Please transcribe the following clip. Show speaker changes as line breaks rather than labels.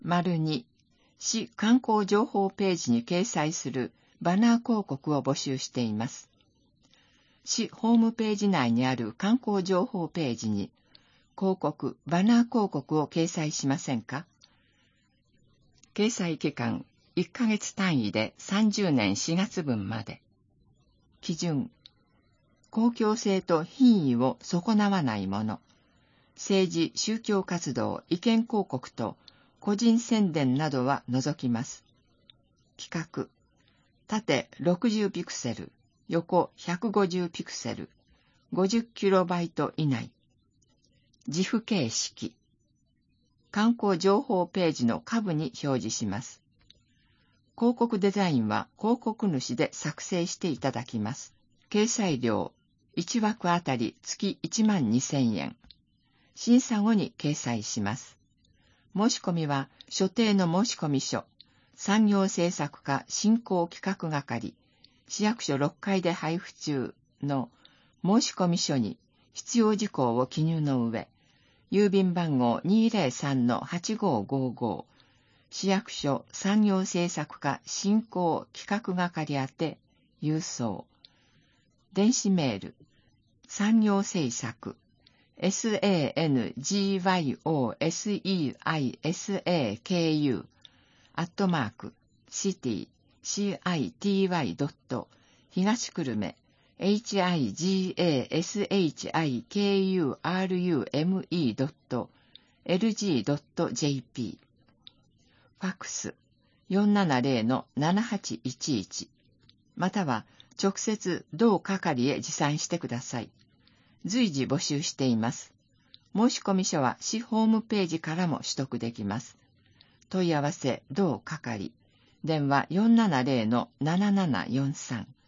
2、市観光情報ページに掲載するバナー広告を募集しています。市ホームページ内にある観光情報ページに広告、バナー広告を掲載しませんか？掲載期間1ヶ月単位で30年4月分まで。基準、公共性と品位を損なわないもの。政治・宗教活動、意見広告と個人宣伝などは除きます。規格、縦60ピクセル、横150ピクセル、50キロバイト以内。自負形式。観光情報ページの下部に表示します。広告デザインは広告主で作成していただきます。掲載料、1枠あたり月12,000円。審査後に掲載します。申し込みは所定の申込書、産業政策課振興企画係、市役所6階で配布中の申込書に必要事項を記入の上、郵便番号 203-8555、市役所産業政策課振興企画係宛て郵送。電子メール、産業政策、SANGYOSEISAKU @city.city. 東久留米higaskurume.lg.lg.jp ファックス 470-7811 または直接同係へ持参してください。随時募集しています。申込書は市ホームページからも取得できます。問い合わせ同係。電話 470-7743